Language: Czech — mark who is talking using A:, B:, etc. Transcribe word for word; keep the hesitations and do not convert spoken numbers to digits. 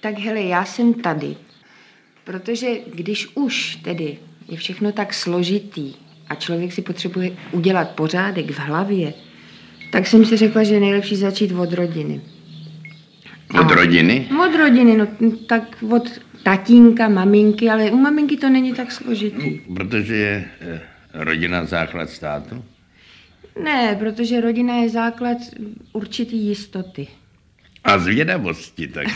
A: Tak hele, já jsem tady, protože když už tedy je všechno tak složitý a člověk si potřebuje udělat pořádek v hlavě, tak jsem si řekla, že je nejlepší začít od rodiny.
B: Od a rodiny?
A: Od rodiny, no tak od tatínka, maminky, ale u maminky to není tak složitý.
B: Protože je eh, rodina základ státu?
A: Ne, protože rodina je základ určitý jistoty.
B: A zvědavosti tak.